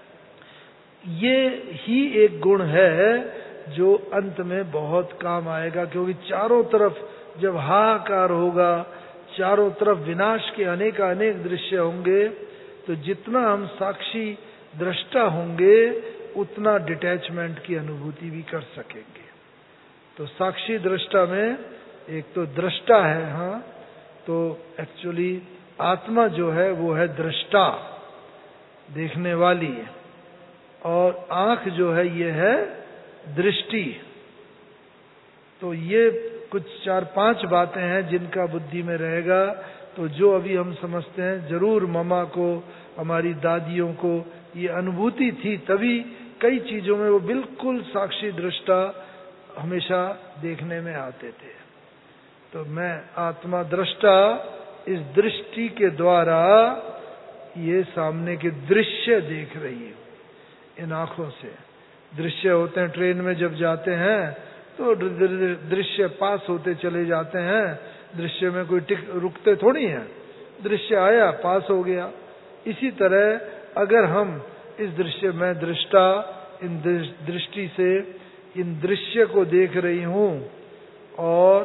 A: ये ही एक गुण है जो अंत में बहुत काम आएगा। क्योंकि चारों तरफ जब हाहाकार होगा, चारों तरफ विनाश के अनेक अनेक दृश्य होंगे, तो जितना हम साक्षी दृष्टा होंगे उतना डिटैचमेंट की अनुभूति भी कर सकेंगे। तो साक्षी दृष्टा में एक तो दृष्टा है, हाँ, तो एक्चुअली आत्मा जो है वो है दृष्टा, देखने वाली, और आंख जो है ये है दृष्टि। तो ये कुछ चार पांच बातें हैं जिनका बुद्धि में रहेगा। तो जो अभी हम समझते हैं, जरूर मामा को, हमारी दादियों को ये अनुभूति थी, तभी कई चीजों में वो बिल्कुल साक्षी दृष्टा हमेशा देखने में आते थे। तो मैं आत्मा दृष्टा इस दृष्टि के द्वारा ये सामने के दृश्य देख रही हूँ। इन आंखों से दृश्य होते हैं, ट्रेन में जब जाते हैं तो दृश्य पास होते चले जाते हैं, दृश्य में कोई टिक रुकते थोड़ी हैं, दृश्य आया पास हो गया। इसी तरह अगर हम इस दृश्य में दृष्टा, इन दृष्टि से इन दृश्य को देख रही हूँ, और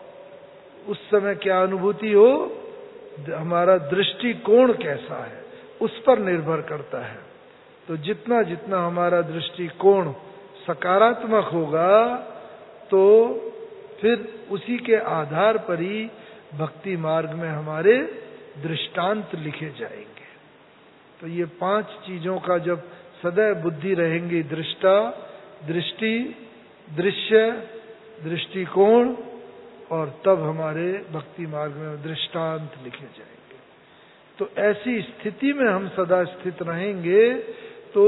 A: उस समय क्या अनुभूति हो, हमारा दृष्टिकोण कैसा है उस पर निर्भर करता है। तो जितना जितना हमारा दृष्टिकोण सकारात्मक होगा, तो फिर उसी के आधार पर ही भक्ति मार्ग में हमारे दृष्टांत लिखे जाएंगे। तो ये पांच चीजों का जब सदैव बुद्धि रहेंगी, दृष्टा, दृष्टि, दृश्य, दृष्टिकोण, और तब हमारे भक्ति मार्ग में दृष्टांत लिखे जाएंगे। तो ऐसी स्थिति में हम सदा स्थित रहेंगे, तो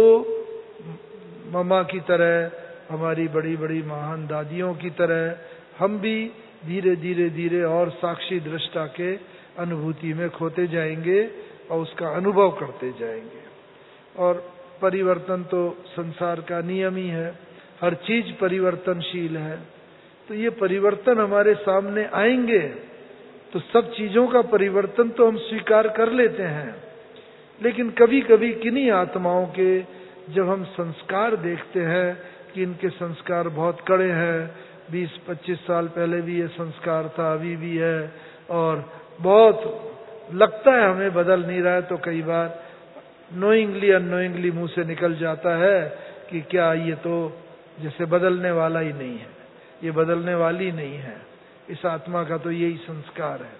A: मामा की तरह, हमारी बड़ी बड़ी महान दादियों की तरह हम भी धीरे धीरे धीरे और साक्षी दृष्टा के अनुभूति में खोते जाएंगे और उसका अनुभव करते जाएंगे। और परिवर्तन तो संसार का नियम ही है, हर चीज परिवर्तनशील है। तो ये परिवर्तन हमारे सामने आएंगे तो सब चीजों का परिवर्तन तो हम स्वीकार कर लेते हैं, लेकिन कभी कभी किन्हीं आत्माओं के जब हम संस्कार देखते हैं कि इनके संस्कार बहुत कड़े हैं, बीस पच्चीस साल पहले भी ये संस्कार था, अभी भी है, और बहुत लगता है हमें बदल नहीं रहा है, तो कई बार नोइंगली अननोइंगली मुंह से निकल जाता है कि क्या ये तो जैसे बदलने वाला ही नहीं है, ये बदलने वाली नहीं है, इस आत्मा का तो यही संस्कार है।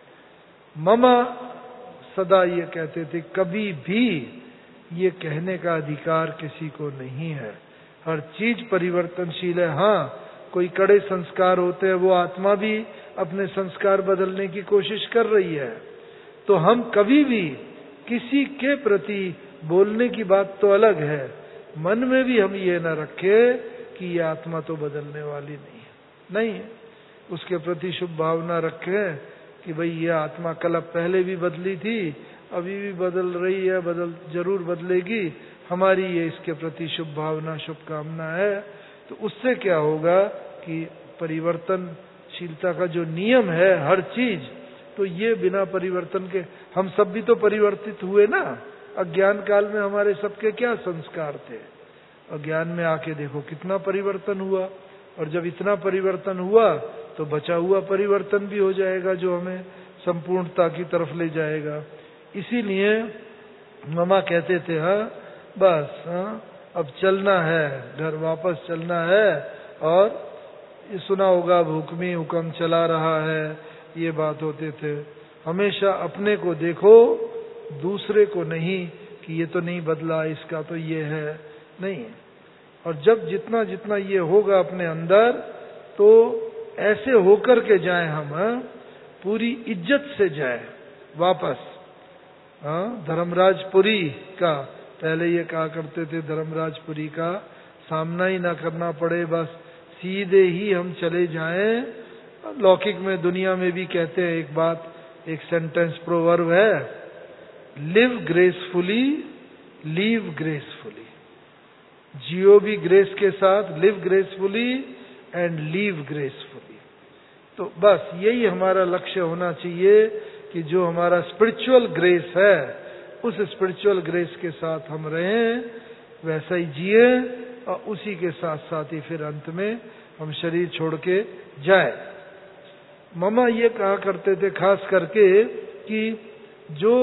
A: ममा सदा ये कहते थे, कभी भी ये कहने का अधिकार किसी को नहीं है, हर चीज परिवर्तनशील है। हाँ, कोई कड़े संस्कार होते हैं, वो आत्मा भी अपने संस्कार बदलने की कोशिश कर रही है। तो हम कभी भी किसी के प्रति बोलने की बात तो अलग है, मन में भी हम ये न रखें कि ये आत्मा तो बदलने वाली नहीं है, नहीं, उसके प्रति शुभ भावना रखें कि भाई ये आत्मा कल पहले भी बदली थी, अभी भी बदल रही है, बदल जरूर बदलेगी, हमारी ये इसके प्रति शुभ भावना शुभकामना है। तो उससे क्या होगा कि परिवर्तनशीलता का जो नियम है हर चीज, तो ये बिना परिवर्तन के, हम सब भी तो परिवर्तित हुए ना। अज्ञान काल में हमारे सबके क्या संस्कार थे, अज्ञान में आके देखो कितना परिवर्तन हुआ, और जब इतना परिवर्तन हुआ तो बचा हुआ परिवर्तन भी हो जाएगा जो हमें संपूर्णता की तरफ ले जाएगा। इसीलिए मामा कहते थे, हाँ बस, हाँ अब चलना है, घर वापस चलना है। और ये सुना होगा, हुक्मी हुक्म चला रहा है, ये बात होते थे। हमेशा अपने को देखो, दूसरे को नहीं कि ये तो नहीं बदला, इसका तो ये है, नहीं। और जब जितना जितना ये होगा अपने अंदर, तो ऐसे होकर के जाए हम, हाँ? पूरी इज्जत से जाए वापस। हाँ, धर्मराजपुरी का पहले ये कहा करते थे, धर्मराजपुरी का सामना ही ना करना पड़े, बस सीधे ही हम चले जाएं। लौकिक में, दुनिया में भी कहते हैं एक बात, एक सेंटेंस प्रोवर्ब है, लिव ग्रेसफुली लीव ग्रेसफुली। जियो भी ग्रेस के साथ, live gracefully and leave gracefully. तो बस यही हमारा लक्ष्य होना चाहिए कि जो हमारा स्पिरिचुअल ग्रेस है, उस स्पिरिचुअल ग्रेस के साथ हम रहें, वैसा ही जिए, और उसी के साथ साथ ही फिर अंत में हम शरीर छोड़ के जाए। मामा ये कहा करते थे खास करके कि जो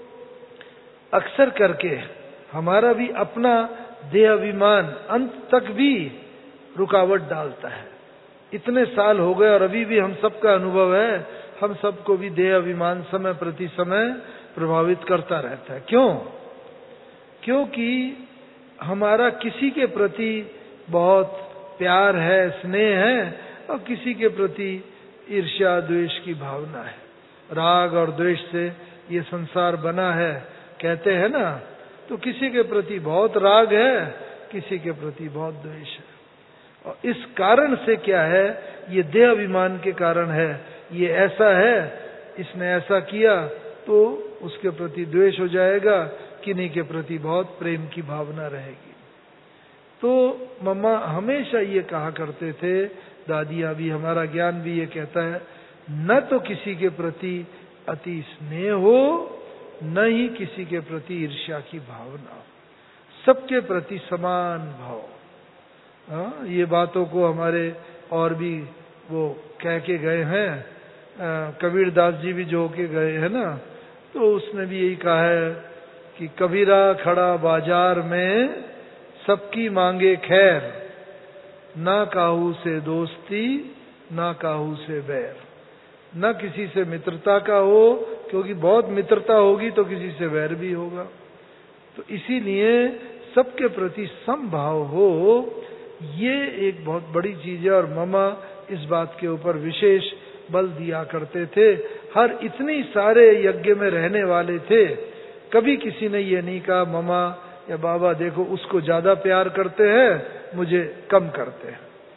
A: अक्सर करके हमारा भी अपना देह अभिमान अंत तक भी रुकावट डालता है। इतने साल हो गए और अभी भी हम सबका अनुभव है, हम सबको भी देह अभिमान समय प्रति समय प्रभावित करता रहता है। क्यों? क्योंकि हमारा किसी के प्रति बहुत प्यार है, स्नेह है, और किसी के प्रति ईर्ष्या द्वेष की भावना है। राग और द्वेष से ये संसार बना है, कहते हैं ना। तो किसी के प्रति बहुत राग है, किसी के प्रति बहुत द्वेष है। और इस कारण से क्या है, ये देह अभिमान के कारण है। ये ऐसा है, इसने ऐसा किया, तो उसके प्रति द्वेष हो जाएगा, किन्हीं के प्रति बहुत प्रेम की भावना रहेगी। तो मम्मा हमेशा ये कहा करते थे, दादियां भी, हमारा ज्ञान भी ये कहता है, न तो किसी के प्रति अति स्नेह हो, न ही किसी के प्रति ईर्ष्या की भावना हो, सबके प्रति समान भाव। हाँ, ये बातों को हमारे और भी वो कह के गए हैं, कबीर दास जी भी जो के गए हैं ना, तो उसने भी यही कहा है कि कबीरा खड़ा बाजार में सबकी मांगे खैर, ना काहू से दोस्ती ना काहू से बैर। न किसी से मित्रता का हो, क्योंकि बहुत मित्रता होगी तो किसी से वैर भी होगा। तो इसीलिए सबके प्रति समभाव हो, ये एक बहुत बड़ी चीज है। और मामा इस बात के ऊपर विशेष बल दिया करते थे। हर इतनी सारे यज्ञ में रहने वाले थे, कभी किसी ने ये नहीं कहा मामा या बाबा देखो उसको ज्यादा प्यार करते हैं, मुझे कम करते हैं।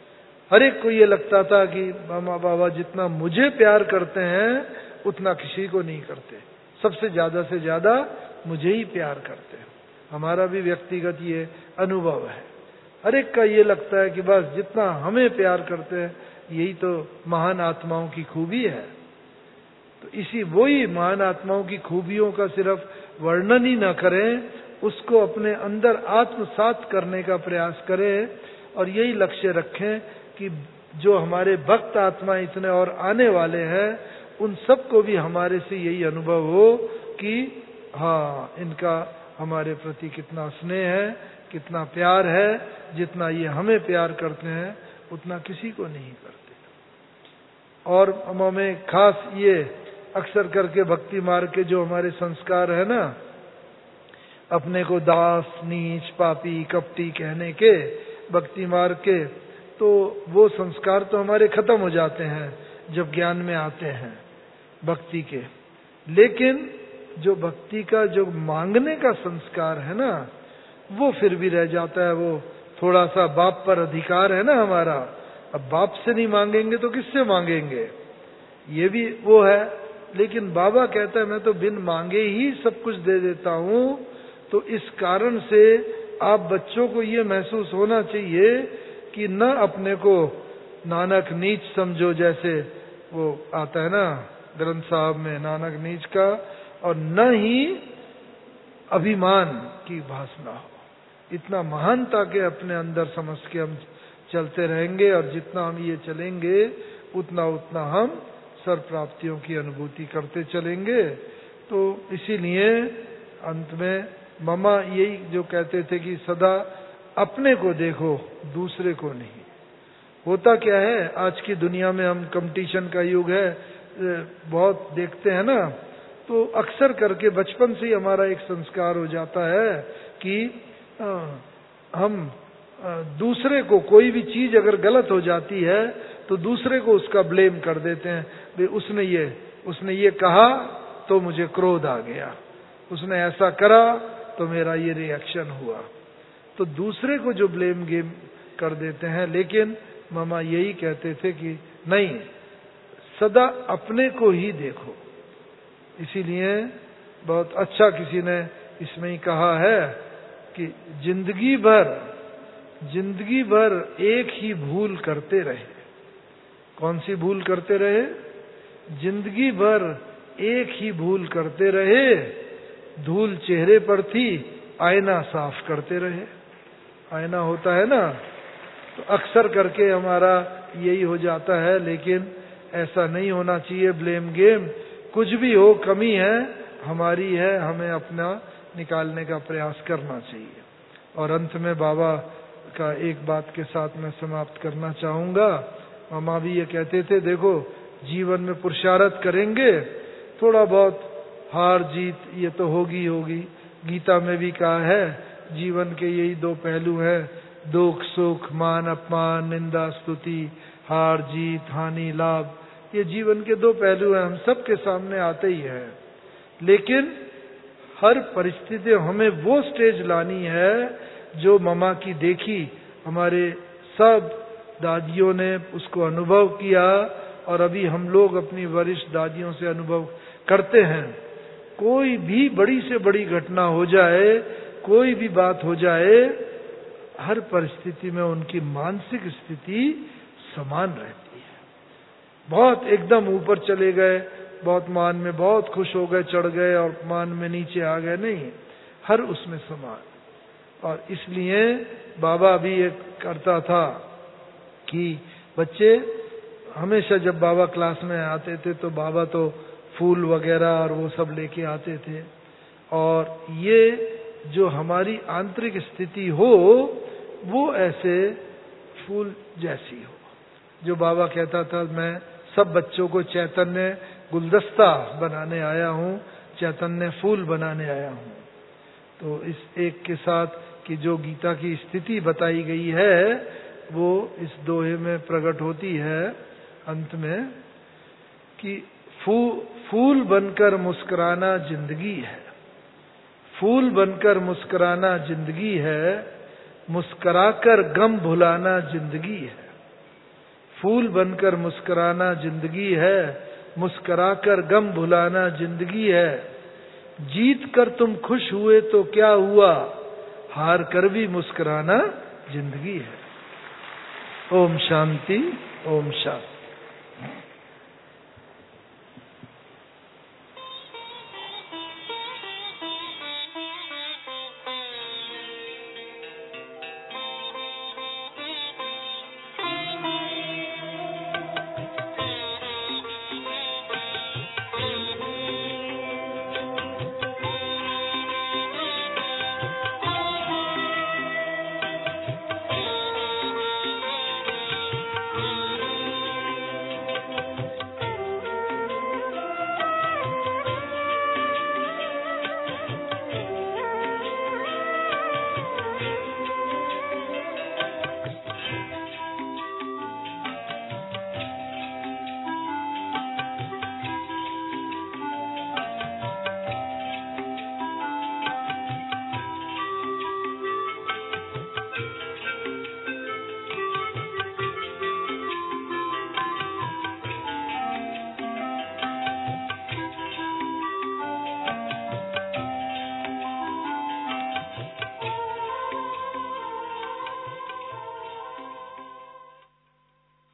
A: हर एक को ये लगता था कि मामा बाबा जितना मुझे प्यार करते हैं उतना किसी को नहीं करते, सबसे ज्यादा से ज्यादा मुझे ही प्यार करते हैं। हमारा भी व्यक्तिगत ये अनुभव है। हर एक का ये लगता है कि बस जितना हमें प्यार करते हैं, यही तो महान आत्माओं की खूबी है। तो इसी वही महान आत्माओं की खूबियों का सिर्फ वर्णन ही न करें, उसको अपने अंदर आत्मसात करने का प्रयास करें और यही लक्ष्य रखें कि जो हमारे भक्त आत्मा इतने और आने वाले हैं, उन सबको भी हमारे से यही अनुभव हो कि हाँ, इनका हमारे प्रति कितना स्नेह है, कितना प्यार है। जितना ये हमें प्यार करते हैं उतना किसी को नहीं करते। और हमें खास ये अक्सर करके भक्ति मार्ग के जो हमारे संस्कार है ना, अपने को दास, नीच, पापी, कपटी कहने के भक्ति मार्ग के, तो वो संस्कार तो हमारे खत्म हो जाते हैं जब ज्ञान में आते हैं भक्ति के। लेकिन जो भक्ति का जो मांगने का संस्कार है ना, वो फिर भी रह जाता है। वो थोड़ा सा बाप पर अधिकार है ना हमारा। अब बाप से नहीं मांगेंगे तो किससे मांगेंगे, ये भी वो है। लेकिन बाबा कहता है मैं तो बिन मांगे ही सब कुछ दे देता हूं। तो इस कारण से आप बच्चों को ये महसूस होना चाहिए कि न अपने को नानक नीच समझो, जैसे वो आता है ना ग्रंथ साहब में नानक नीच का, और न ही अभिमान की भासना हो। इतना महानता के अपने अंदर समझ के हम चलते रहेंगे, और जितना हम ये चलेंगे उतना उतना हम सर्व प्राप्तियों की अनुभूति करते चलेंगे। तो इसीलिए अंत में ममा यही जो कहते थे कि सदा अपने को देखो, दूसरे को नहीं। होता क्या है, आज की दुनिया में हम कंपटीशन का युग है, बहुत देखते हैं ना, तो अक्सर करके बचपन से ही हमारा एक संस्कार हो जाता है कि आ, हम आ, दूसरे को, कोई भी चीज अगर गलत हो जाती है तो दूसरे को उसका ब्लेम कर देते हैं। भाई उसने ये उसने ये कहा तो मुझे क्रोध आ गया, उसने ऐसा करा तो मेरा ये रिएक्शन हुआ। तो दूसरे को जो ब्लेम गेम कर देते हैं। लेकिन मामा यही कहते थे कि नहीं, सदा अपने को ही देखो। इसीलिए बहुत अच्छा किसी ने इसमें ही कहा है कि जिंदगी भर जिंदगी भर एक ही भूल करते रहे। कौन सी भूल करते रहे? जिंदगी भर एक ही भूल करते रहे, धूल चेहरे पर थी, आईना साफ करते रहे। आईना होता है ना, तो अक्सर करके हमारा यही हो जाता है। लेकिन ऐसा नहीं होना चाहिए। ब्लेम गेम कुछ भी हो, कमी है हमारी है, हमें अपना निकालने का प्रयास करना चाहिए। और अंत में बाबा का एक बात के साथ मैं समाप्त करना चाहूंगा। मामा भी ये कहते थे, देखो जीवन में पुरुषार्थ करेंगे, थोड़ा बहुत हार जीत ये तो होगी होगी। गीता में भी कहा है जीवन के यही दो पहलू हैं, दुख सुख, मान अपमान, निंदा स्तुति, हार जीत, हानि लाभ। ये जीवन के दो पहलू हैं, हम सबके सामने आते ही हैं। लेकिन हर परिस्थिति हमें वो स्टेज लानी है जो ममा की देखी, हमारे सब दादियों ने उसको अनुभव किया, और अभी हम लोग अपनी वरिष्ठ दादियों से अनुभव करते हैं। कोई भी बड़ी से बड़ी घटना हो जाए, कोई भी बात हो जाए, हर परिस्थिति में उनकी मानसिक स्थिति समान रहती है। बहुत एकदम ऊपर चले गए, बहुत मान में बहुत खुश हो गए, चढ़ गए, और मान में नीचे आ गए, नहीं, हर उसमें समान। और इसलिए बाबा भी एक करता था कि बच्चे हमेशा जब बाबा क्लास में आते थे तो बाबा तो फूल वगैरह और वो सब लेके आते थे, और ये जो हमारी आंतरिक स्थिति हो वो ऐसे फूल जैसी हो। जो बाबा कहता था, मैं सब बच्चों को चैतन्य गुलदस्ता बनाने आया हूँ, चैतन्य फूल बनाने आया हूँ। तो इस एक के साथ कि जो गीता की स्थिति बताई गई है वो इस दोहे में प्रकट होती है अंत में, कि फू, फूल बनकर मुस्कुराना जिंदगी है, फूल बनकर मुस्कुराना जिंदगी है, मुस्कुराकर गम भुलाना जिंदगी है। फूल बनकर मुस्कुराना जिंदगी है, मुस्कुराकर गम भुलाना जिंदगी है। जीत कर तुम खुश हुए तो क्या हुआ, हार कर भी मुस्कुराना जिंदगी है। ओम शांति, ओम शांति।